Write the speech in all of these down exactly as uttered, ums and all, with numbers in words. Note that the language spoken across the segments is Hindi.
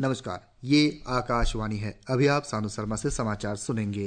नमस्कार, ये आकाशवाणी है। अभी आप सानू शर्मा से समाचार सुनेंगे।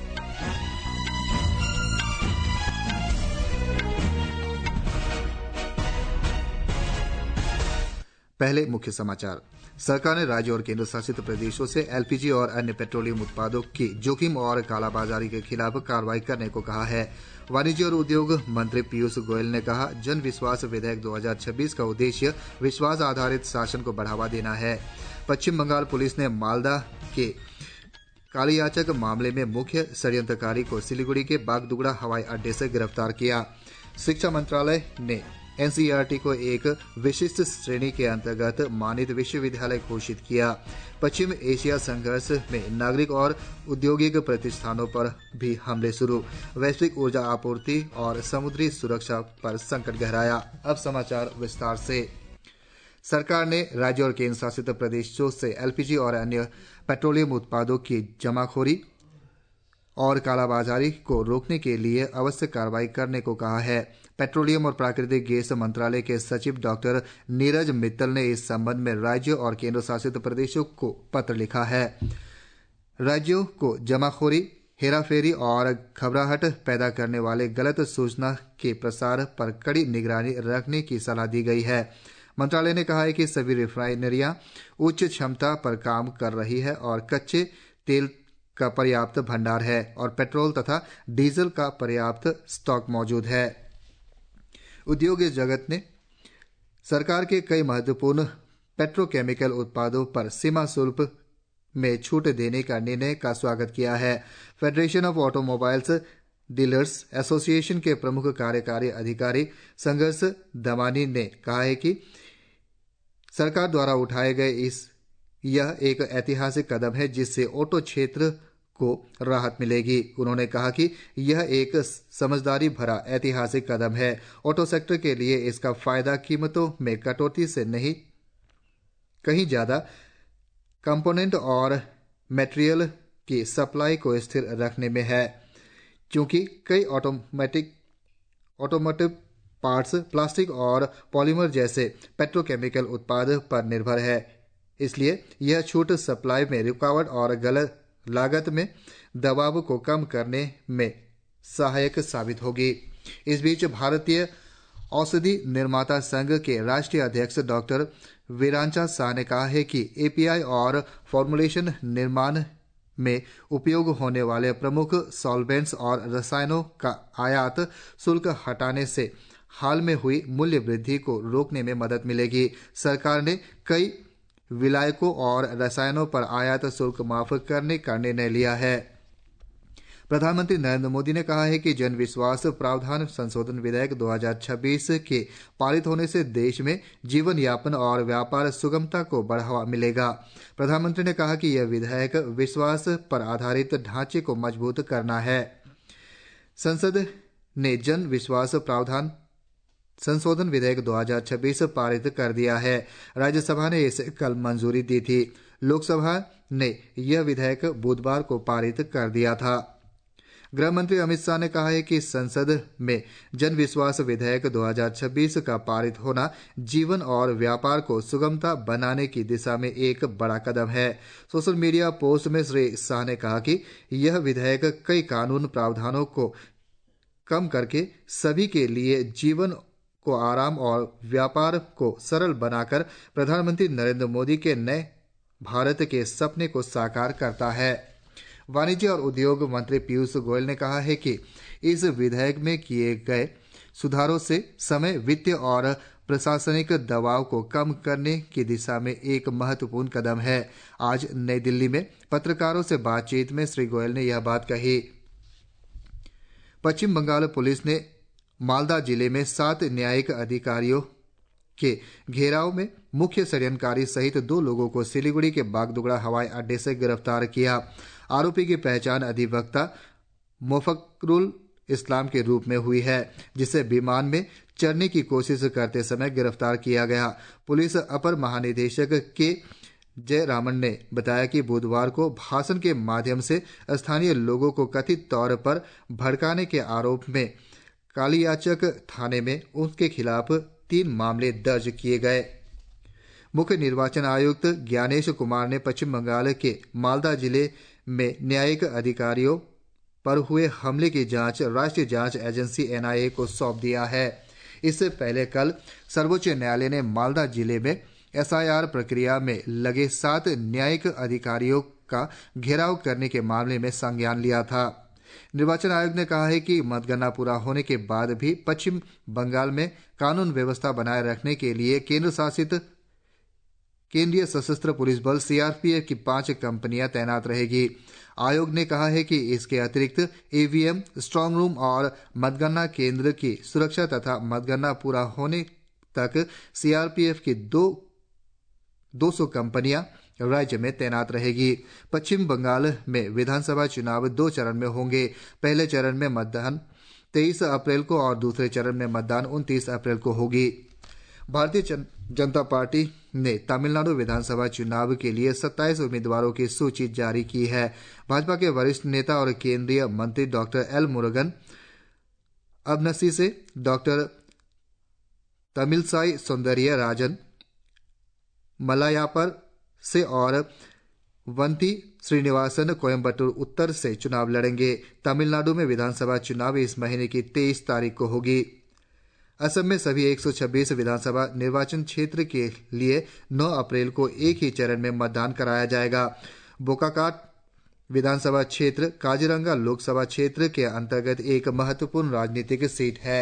पहले मुख्य समाचार। सरकार ने राज्यों और केंद्र शासित प्रदेशों से एलपीजी और अन्य पेट्रोलियम उत्पादों की जोखिम और कालाबाजारी के खिलाफ कार्रवाई करने को कहा है। वाणिज्य और उद्योग मंत्री पीयूष गोयल ने कहा, जन विश्वास विधेयक दो हज़ार छब्बीस का उद्देश्य विश्वास आधारित शासन को बढ़ावा देना है। पश्चिम बंगाल पुलिस ने मालदा के कालियाचक मामले में मुख्य षड्यंत्रकारी को सिलीगुड़ी के बागडोगरा हवाई अड्डे से गिरफ्तार किया। शिक्षा मंत्रालय ने एनसीईआरटी को एक विशिष्ट श्रेणी के अंतर्गत मानित विश्वविद्यालय घोषित किया। पश्चिम एशिया संघर्ष में नागरिक और औद्योगिक प्रतिष्ठानों पर भी हमले शुरू। वैश्विक ऊर्जा आपूर्ति और समुद्री सुरक्षा पर संकट गहराया। अब समाचार विस्तार से। सरकार ने राज्यों और केंद्र शासित प्रदेशों से एलपीजी और अन्य पेट्रोलियम उत्पादों की जमाखोरी और कालाबाजारी को रोकने के लिए आवश्यक कार्रवाई करने को कहा है। पेट्रोलियम और प्राकृतिक गैस मंत्रालय के सचिव डॉक्टर नीरज मित्तल ने इस संबंध में राज्यों और केंद्र शासित प्रदेशों को पत्र लिखा है। राज्यों को जमाखोरी, हेराफेरी और घबराहट पैदा करने वाले गलत सूचना के प्रसार पर कड़ी निगरानी रखने की सलाह दी गई है। मंत्रालय ने कहा है कि सभी रिफाइनरियां उच्च क्षमता पर काम कर रही है और कच्चे तेल का पर्याप्त भंडार है और पेट्रोल तथा डीजल का पर्याप्त स्टॉक मौजूद है। उद्योग जगत ने सरकार के कई महत्वपूर्ण पेट्रोकेमिकल उत्पादों पर सीमा शुल्क में छूट देने का निर्णय का स्वागत किया है। Federation of automobiles dealers association के प्रमुख कार्यकारी अधिकारी संघर्ष दमानी ने कहा है कि सरकार द्वारा उठाए गए इस यह एक ऐतिहासिक कदम है जिससे ऑटो क्षेत्र को राहत मिलेगी। उन्होंने कहा कि यह एक समझदारी भरा ऐतिहासिक कदम है। ऑटो सेक्टर के लिए इसका फायदा कीमतों में कटौती से नहीं कहीं ज्यादा कंपोनेंट और मटेरियल की सप्लाई को स्थिर रखने में है, क्योंकि कई ऑटोमेटिक ऑटोमोटिव पार्ट्स प्लास्टिक और पॉलीमर जैसे पेट्रोकेमिकल उत्पाद पर निर्भर है। इसलिए यह छूट सप्लाई में रुकावट और गलत लागत में दबाव को कम करने में सहायक साबित होगी। इस बीच भारतीय औषधि निर्माता संघ के राष्ट्रीय अध्यक्ष डॉक्टर वीरांचा शाह ने कहा है कि एपीआई और फॉर्मुलेशन निर्माण में उपयोग होने वाले प्रमुख सॉल्वेंट्स और रसायनों का आयात शुल्क हटाने से हाल में हुई मूल्य वृद्धि को रोकने में मदद मिलेगी। सरकार ने कई विलायकों और रसायनों पर आयात शुल्क माफ करने का निर्णय लिया है। प्रधानमंत्री नरेंद्र मोदी ने कहा है कि जन विश्वास प्रावधान संशोधन विधेयक दो हज़ार छब्बीस के पारित होने से देश में जीवन यापन और व्यापार सुगमता को बढ़ावा मिलेगा। प्रधानमंत्री ने कहा कि यह विधेयक विश्वास पर आधारित ढांचे को मजबूत करना है। संसद ने जन विश्वास प्रावधान संशोधन विधेयक दो हज़ार छब्बीस पारित कर दिया है। राज्यसभा ने इसे कल मंजूरी दी थी। लोकसभा ने यह विधेयक बुधवार को पारित कर दिया था। गृह मंत्री अमित शाह ने कहा है कि संसद में जन विश्वास विधेयक दो हज़ार छब्बीस का पारित होना जीवन और व्यापार को सुगमता बनाने की दिशा में एक बड़ा कदम है। सोशल मीडिया पोस्ट में श्री शाह ने कहा कि यह विधेयक कई कानून प्रावधानों को कम करके सभी के लिए जीवन को आराम और व्यापार को सरल बनाकर प्रधानमंत्री नरेंद्र मोदी के नए भारत के सपने को साकार करता है। वाणिज्य और उद्योग मंत्री पीयूष गोयल ने कहा है कि इस विधेयक में किए गए सुधारों से समय, वित्तीय और प्रशासनिक दबाव को कम करने की दिशा में एक महत्वपूर्ण कदम है। आज नई दिल्ली में पत्रकारों से बातचीत में श्री गोयल ने यह बात कही। पश्चिम बंगाल पुलिस ने मालदा जिले में सात न्यायिक अधिकारियों के घेराव में मुख्य षड्यंत्रकारी सहित दो लोगों को सिलीगुड़ी के बागडोगरा हवाई अड्डे से गिरफ्तार किया। आरोपी की पहचान अधिवक्ता मोफक्रुल इस्लाम के रूप में हुई है, जिसे विमान में चढ़ने की कोशिश करते समय गिरफ्तार किया गया। पुलिस अपर महानिदेशक के जयरामन ने बताया कि बुधवार को भाषण के माध्यम से स्थानीय लोगों को कथित तौर पर भड़काने के आरोप में कालियाचक थाने में उनके खिलाफ तीन मामले दर्ज किए गए। मुख्य निर्वाचन आयुक्त ज्ञानेश कुमार ने पश्चिम बंगाल के मालदा जिले में न्यायिक अधिकारियों पर हुए हमले की जांच राष्ट्रीय जांच एजेंसी एन आई ए को सौंप दिया है। इससे पहले कल सर्वोच्च न्यायालय ने मालदा जिले में एस आई आर प्रक्रिया में लगे सात न्यायिक अधिकारियों का घेराव करने के मामले में संज्ञान लिया था। निर्वाचन आयोग ने कहा है कि मतगणना पूरा होने के बाद भी पश्चिम बंगाल में कानून व्यवस्था बनाए रखने के लिए केंद्र शासित केंद्रीय सशस्त्र पुलिस बल सी आर पी एफ की पांच कंपनियां तैनात रहेगी। आयोग ने कहा है कि इसके अतिरिक्त E V M, strong room और मतगणना केंद्र की सुरक्षा तथा मतगणना पूरा होने तक सी आर पी एफ की दो दो सौ कंपनियां राज्य में तैनात रहेगी। पश्चिम बंगाल में विधानसभा चुनाव दो चरण में होंगे। पहले चरण में मतदान तेईस अप्रैल को और दूसरे चरण में मतदान उनतीस अप्रैल को होगी। भारतीय जनता पार्टी ने तमिलनाडु विधानसभा चुनाव के लिए सत्ताईस उम्मीदवारों की सूची जारी की है। भाजपा के वरिष्ठ नेता और केंद्रीय मंत्री डॉक्टर एल मुरुगन अबनसी से, डॉक्टर तमिलसाई सौंदरराजन मलायापर से और वंती श्रीनिवासन कोयम्बटूर उत्तर से चुनाव लड़ेंगे। तमिलनाडु में विधानसभा चुनाव इस महीने की तेईस तारीख को होगी। असम में सभी एक सौ छब्बीस विधानसभा निर्वाचन क्षेत्र के लिए नौ अप्रैल को एक ही चरण में मतदान कराया जाएगा। बोकाकाट विधानसभा क्षेत्र काजीरंगा लोकसभा क्षेत्र के अंतर्गत एक महत्वपूर्ण राजनीतिक सीट है।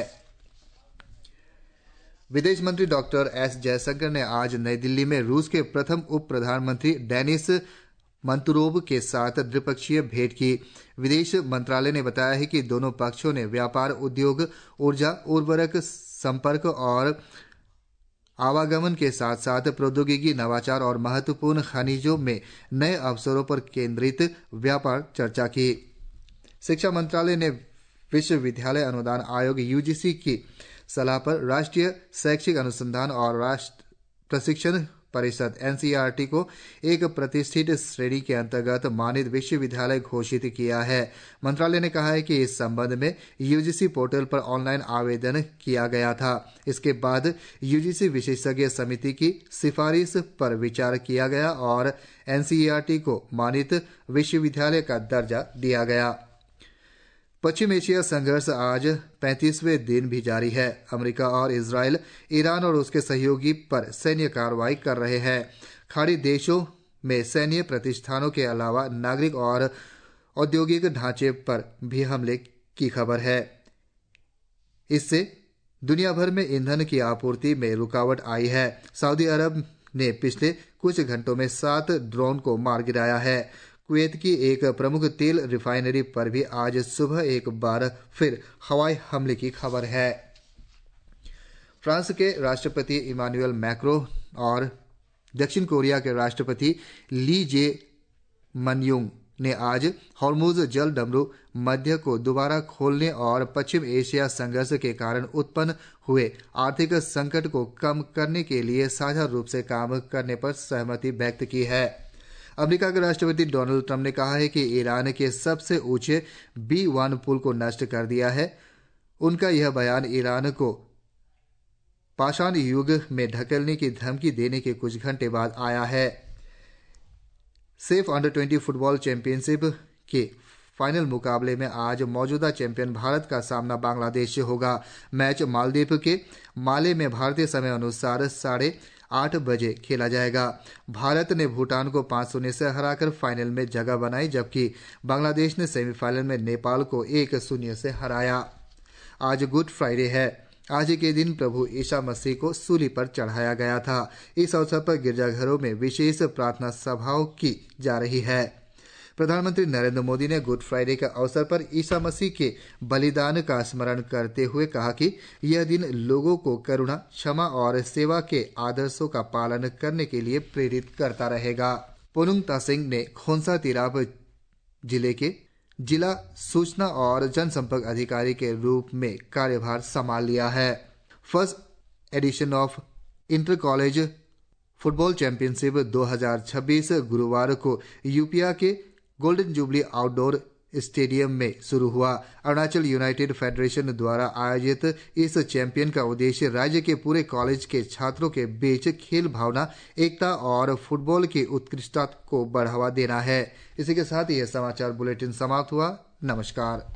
विदेश मंत्री डॉक्टर एस जयशंकर ने आज नई दिल्ली में रूस के प्रथम उप प्रधानमंत्री डेनिस मंतुरोव के साथ द्विपक्षीय भेंट की। विदेश मंत्रालय ने बताया है कि दोनों पक्षों ने व्यापार, उद्योग, ऊर्जा, उर्वरक, संपर्क और आवागमन के साथ साथ प्रौद्योगिकी, नवाचार और महत्वपूर्ण खनिजों में नए अवसरों पर केंद्रित व्यापार चर्चा की। शिक्षा मंत्रालय ने विश्वविद्यालय अनुदान आयोग यू जी सी की सलाह पर राष्ट्रीय शैक्षिक अनुसंधान और राष्ट्र प्रशिक्षण परिषद N C E R T को एक प्रतिष्ठित श्रेणी के अंतर्गत मानित विश्वविद्यालय घोषित किया है। मंत्रालय ने कहा है कि इस संबंध में यू जी सी पोर्टल पर ऑनलाइन आवेदन किया गया था। इसके बाद यू जी सी विशेषज्ञ समिति की सिफारिश पर विचार किया गया और N C E R T को मानित विश्वविद्यालय का दर्जा दिया गया। पश्चिम एशिया संघर्ष आज पैंतीसवें दिन भी जारी है। अमेरिका और इजरायल ईरान और उसके सहयोगी पर सैन्य कार्रवाई कर रहे हैं। खाड़ी देशों में सैन्य प्रतिष्ठानों के अलावा नागरिक और औद्योगिक ढांचे पर भी हमले की खबर है। इससे दुनिया भर में ईंधन की आपूर्ति में रुकावट आई है। सऊदी अरब ने पिछले कुछ घंटों में सात ड्रोन को मार गिराया है। कुवैत की एक प्रमुख तेल रिफाइनरी पर भी आज सुबह एक बार फिर हवाई हमले की खबर है। फ्रांस के राष्ट्रपति इमानुएल मैक्रों और दक्षिण कोरिया के राष्ट्रपति ली जे मन्युंग ने आज हॉर्मुज जल डमरू मध्य को दोबारा खोलने और पश्चिम एशिया संघर्ष के कारण उत्पन्न हुए आर्थिक संकट को कम करने के लिए साझा रूप से काम करने पर सहमति व्यक्त की है। अमेरिका के राष्ट्रपति डोनाल्ड ट्रंप ने कहा है कि ईरान के सबसे ऊंचे बी वन पुल को नष्ट कर दिया है। उनका यह बयान ईरान को पाषाण युग में ढकेलने की धमकी देने के कुछ घंटे बाद आया है। SAFF under twenty football championship के फाइनल मुकाबले में आज मौजूदा चैंपियन भारत का सामना बांग्लादेश से होगा। मैच मालदीव के माले में भारतीय समय अनुसार साढ़े आठ बजे खेला जाएगा। भारत ने भूटान को पांच शून्य से हराकर फाइनल में जगह बनाई, जबकि बांग्लादेश ने सेमीफाइनल में नेपाल को एक शून्य से हराया। आज गुड फ्राइडे है। आज के दिन प्रभु ईसा मसीह को सूली पर चढ़ाया गया था। इस अवसर पर गिरजाघरों में विशेष प्रार्थना सभाओं की जा रही है। प्रधानमंत्री नरेंद्र मोदी ने गुड फ्राइडे के अवसर पर ईसा मसीह के बलिदान का स्मरण करते हुए कहा कि यह दिन लोगों को करुणा, क्षमा और सेवा के आदर्शों का पालन करने के लिए प्रेरित करता रहेगा। पोनुंग तासिंग ने खोंसा तिराप जिले के जिला सूचना और जनसंपर्क अधिकारी के रूप में कार्यभार संभाल लिया है। First edition of inter college football championship दो हज़ार छब्बीस गुरुवार को यूपिया के गोल्डन जुबली आउटडोर स्टेडियम में शुरू हुआ। अरुणाचल यूनाइटेड फेडरेशन द्वारा आयोजित इस चैंपियन का उद्देश्य राज्य के पूरे कॉलेज के छात्रों के बीच खेल भावना, एकता और फुटबॉल की उत्कृष्टता को बढ़ावा देना है। इसी के साथ ये समाचार बुलेटिन समाप्त हुआ। नमस्कार।